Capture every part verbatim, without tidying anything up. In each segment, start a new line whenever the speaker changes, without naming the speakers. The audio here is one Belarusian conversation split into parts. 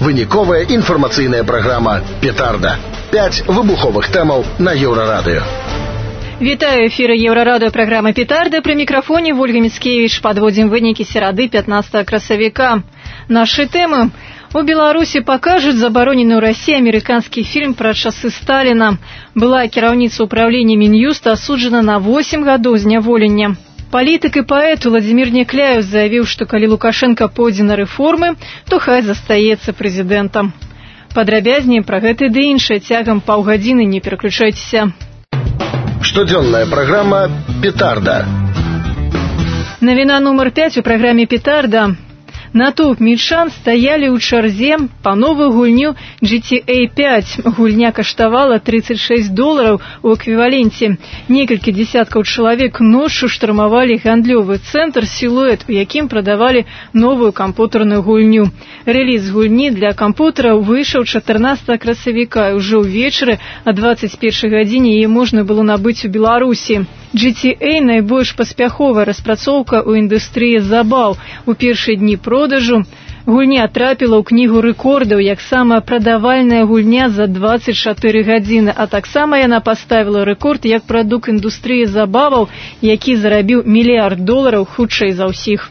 Выніковая інфармацыйная праграма «Петарда». Пяць выбуховых тэмаў на Еўрарадыё.
Вітаю, эфіры Еўрарадыё, праграма «Петарда». Пры мікрафоне Ольга Міцкевіч. Падводзім вынікі серады пятнадцатага красавіка. Нашы тэмы. У Беларусі пакажуць забаронены ў Расіі амерыканскі фільм пра часы Сталіна. Была кіраўніца ўправлення Мін'юста асуджана на восем гадоў зняволення. Палітык і паэт Владзімір Някляеў заявіў, што калі Лукашенко пойдзе на рэформы, то хай застаецца прэзідэнтам. Падрабязней пра гэта ды іншае цягам паўгадзіны, не пераключайцеся.
Штодзённая праграма «Петарда».
Навіна нумар пяць у праграме «Петарда». Натоўп мінчан стаялі ў чарзе па новую гульню джі ті эй пяць. Гульня каштавала тридцать шесть долараў у эквіваленце. Некалькі дзесяткаў чалавек ноччу штурмавалі гандлёвы цэнтр «Сілуэт», у якім прадавалі новую кампутарную гульню. Рэліз гульні для кампутараў выйшаў чатырнаццатага красавіка, і ўжо ўвечары о двадцать першай гадзіне яе можна было набыць у Беларусі. джі ті эй – найбольш паспяховая распрацоўка ў індустрыі забаў. У першыя дні продажу гульня трапіла ў кнігу рэкордаў як самая прадавальная гульня за двадцать чатыры гадзіны, а таксама яна паставіла рэкорд як прадукт індустрыі забаваў, які зарабіў мільярд долараў хутчэй за ўсіх.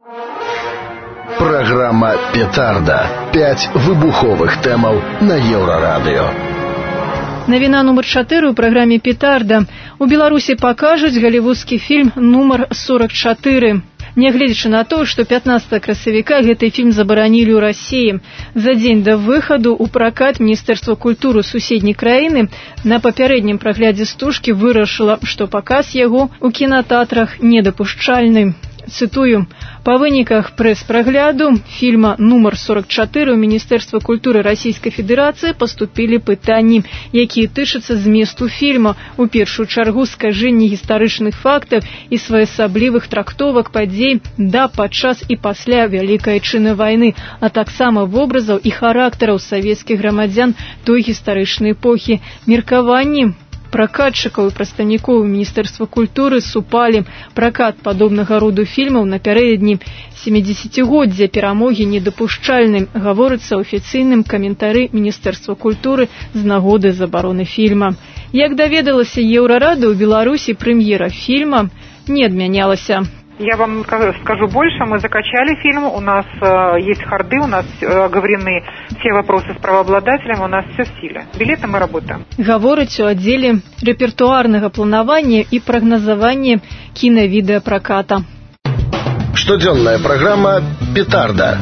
Праграма «Петарда». Пяць выбуховых тэмаў на Еўрарадыё.
Навіна нумар чатыры ў праграме «Петарда». У Беларусі пакажуць галівудскі фільм нумар сорок чатыры. Нягледзячы на то, што пятнаццатага красавіка гэты фільм забаранілі ў Расіі. За дзень да выхаду ў пракат Міністэрства культуры суседняй краіны на папярэднім праглядзе стужкі вырашыла, што паказ яго ў кінатэатрах недапушчальны. Цытую: «Па выніках прэс-прагляду фільма нумар сорок чатыры ў Міністэрства культуры Расійскай Федэрацыі паступілі пытанні, якія тычацца зместу фільма, у першую чаргу скажэнні гістарычных фактаў і своеасаблівых трактовак падзей да, падчас і пасля Вялікай Айчыннай вайны, а таксама вобразаў і характараў савецкіх грамадзян той гістарычнай эпохі. Меркаванні пракатчыкаў і прадстаўнікоў Міністэрства культуры супалі. Пракат падобнага роду фільмаў напярэдадні сямідзесяцігоддзя перамогі недапушчальны, гаворыцца ў афіцыйным каментары Міністэрства культуры з нагоды забароны фільма. Як даведалася Еўрарадыё, у Беларусі прэм'ера фільма не адмянялася.
Я вам скажу больше, мы закачали фильм, у нас э, есть харды, у нас э, оговорены все вопросы с правообладателем, у нас все в силе. Билеты мы работаем.
Гаворыць у аддзеле рэпертуарнага планавання і прагназавання кінавідэапраката.
Штодзённая праграма «Петарда».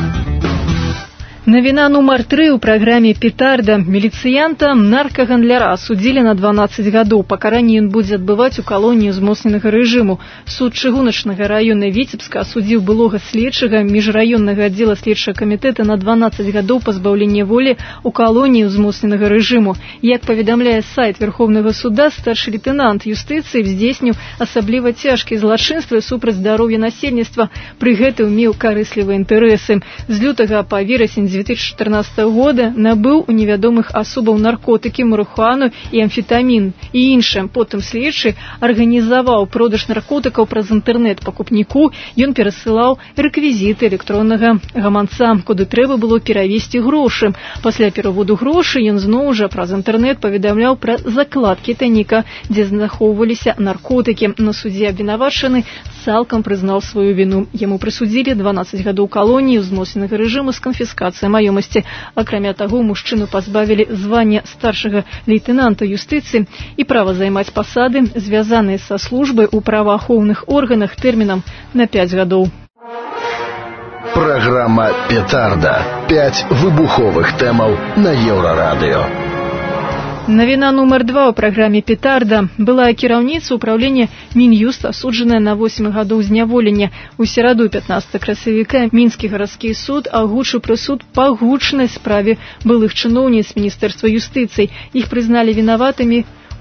Навіна нумар тры ў праграме «Петарда». Міліцыянта наркагандляра асудзілі на дванаццаць гадоў. Пакаранне ён будзе адбываць у калоніі ўзмоцненага рэжыму. Суд чыгуначнага раёна Віцебска асудзіў былога следчага міжраённага аддзела следчага камітэта на дванаццаць гадоў пазбаўлення волі ў калоніі ўзмоцненага рэжыму. Як паведамляе сайт Верховнага суда, старшы лейтэнант юстыцыі здзейсніў асабліва цяжкія злачынствы супраць здароўя насельніцтва, пры гэтым меў карыслівыя інтарэсы. З лютага па верасень две тысячи чатырнаццатага года набыў у невядомых асобаў наркотыкі, марыхуану і амфетамін і іншым. Потым следчы арганізаваў продаж наркотыкаў праз інтэрнэт пакупніку. Ён перасылаў рэквізіты электроннага гаманца, куды трэба было перавесці грошы. Пасля пераводу грошай ён зноў жа праз інтэрнэт паведамляў пра закладкі тайніка, дзе захоўваліся наркотыкі. На судзе абвінавачаны цалкам прызнаў сваю віну. Яму прысудзілі дванаццаць гадоў калоніі ўзмоцненага рэжыму з канфіскацыяй маёмасці. Акрамя таго, мужчыну пазбавілі звання старшага лейтэнанта юстыцыі і права займаць пасады, звязаныя са службай у праваахоўных органах, тэрмінам на пяць гадоў.
Праграма «Петарда». Пяць выбуховых тэмаў на Еўрарадыё.
Навіна нумар два ў праграме «Петарда». Былая кіраўніца ўправлення Мін'юст асуджаная на восем гадоў зняволення. У сераду пятнаццатага красавіка Мінскі гарадскі суд агучыў прысуд па гучнай справе былых чыноўніц Міністэрства юстыцыі. Іх прызналі вінаватымі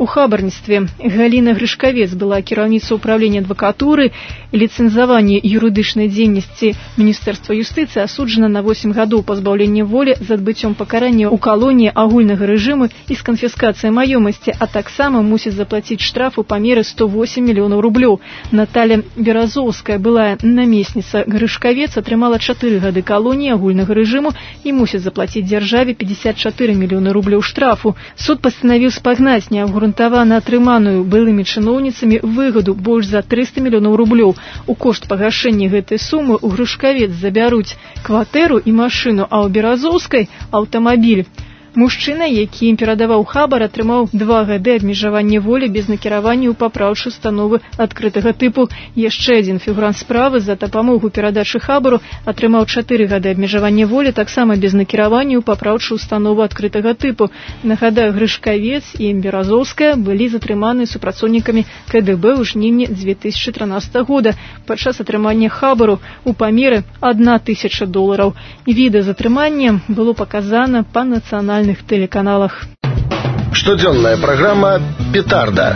у хабарніцтве. Галіна Грышкавец была кіраўніца ўправлення адвакатуры і ліцэнзавання юрыдычнай дзейнасці Міністэрства юстыцыі, асуджана на восемь гадоў пазбаўлення волі з адбыццём пакарання ў калоніі агульнага рэжыму і з канфіскацыяй маёмасці, а таксама мусіць заплаціць штраф у памеры сто восемь мільёнаў рублёў. Наталья Беразоўская, былая намесніца Грышкавец, атрымала чатыры гады калоніі агульнага рэжыму і мусіць заплаціць дзяржаве пятьдесят чатыры мільёны рублёў штрафу. Суд пастанавіў спагнаць неабгрунтавана атрыманую былымі чыноўніцамі выгаду больш за триста мільёнаў рублёў. У кошт пагашэння гэтай сумы у Грышкавец забяруць кватэру і машыну, а ў Беразоўскай аўтамабіль. Мужчына, які ім перадаваў хабар, атрымаў два гады абмежавання волі без накіравання ў папраўчую установы адкрытага тыпу. Яшчэ адзін фігурант справы за дапамогу перадачы хабару атрымаў чатыры гады абмежавання волі, таксама без накіравання ў папраўчую установу адкрытага тыпу. Нагадаю, Грышкавец і Беразоўская былі затрыманы супрацоўнікамі ка дэ бэ ў жніўні дзве тысячы трынаццатага года падчас атрымання хабару ў памеры адна тысяча долараў. Відэа затрымання было паказана па нацыянальным телеканалах.
Штодзённая праграма «Петарда».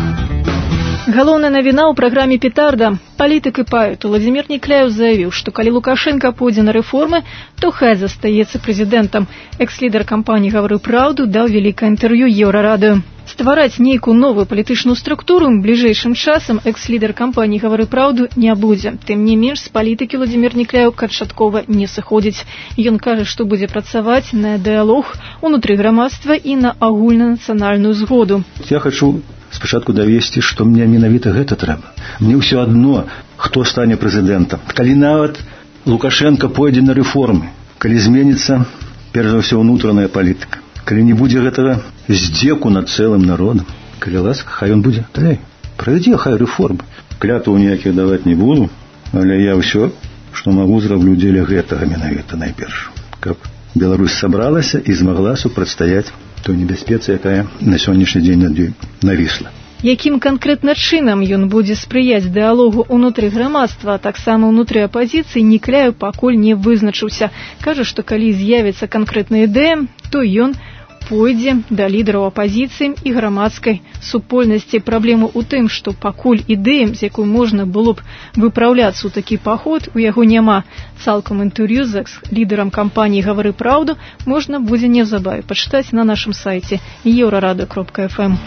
Галоўная навіна ў праграме «Петарда». Палітык і паэт Владзімір Някляеў заявіў, што калі Лукашенко пойдзе на рэформы, то хай застаецца прэзідэнтам. Экс-лідар кампаніі «Гавары праўду» даў вялікае інтэрв'ю Еўрарадыё. Ствараць нейкую новую палітычную структуру бліжэйшым часам экс-лідар кампаніі «Гавары праўду» не будзе. Тым не менш, з палітыкі Владзімір Някляеў канчаткова не сыходзіць. Ён кажа, што будзе працаваць на дыялог унутры грамадства і на агульнанацыянальную згоду.
Я хочу спачатку давесці, што мне менавіта гэта трэба. Мне ўсё адно, хто стане прэзідэнтам. Калі нават Лукашенко пойдзе на рэформы, калі зменіцца, перш за ўсё, унутраная палітыка, калі не будзе гэтага здзеку над цэлым народам, калі ласка, хай ён будзе далей. Пройдзе хай рэформы. Клятваў ніякіх даваць не буду, але я ўсё, што магу, зраблю дзеля гэтага менавіта найперш, каб Беларусь сабралася і змагла супрацьстаяць той небяспецы, якая на сённяшні дзень над ёй навісла.
Якім канкрэтна чынам ён будзе спрыяць дыялогу ўнутры грамадства, а таксама ўнутры апазіцыі, Някляеў пакуль не вызначыўся. Кажа, што калі з'явіцца канкрэтная ідэя, то ён пойдзе да лідараў апазіцыі і грамадскай супольнасці. Праблема ў тым, што пакуль ідэям, з якой можна было б выпраўляцца ў такі паход, у яго няма. Цалкам інтэрв'ю з экс-лідарам кампаніі «Гавары праўду» можна будзе неўзабаве пачытаць на нашым сайце еўрарадыё кропка эф эм.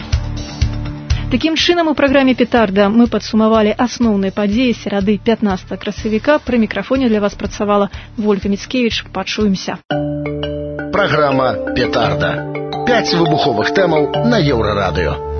Такім чынам, у праграме «Петарда» мы падсумавалі асноўныя падзеі серады пятнадцатага красавіка. Пры мікрафоне для вас працавала Вольга Міцкевіч. Пачуемся.
Праграма «Петарда». Пяць выбуховых тэмаў на Еўрарадыё.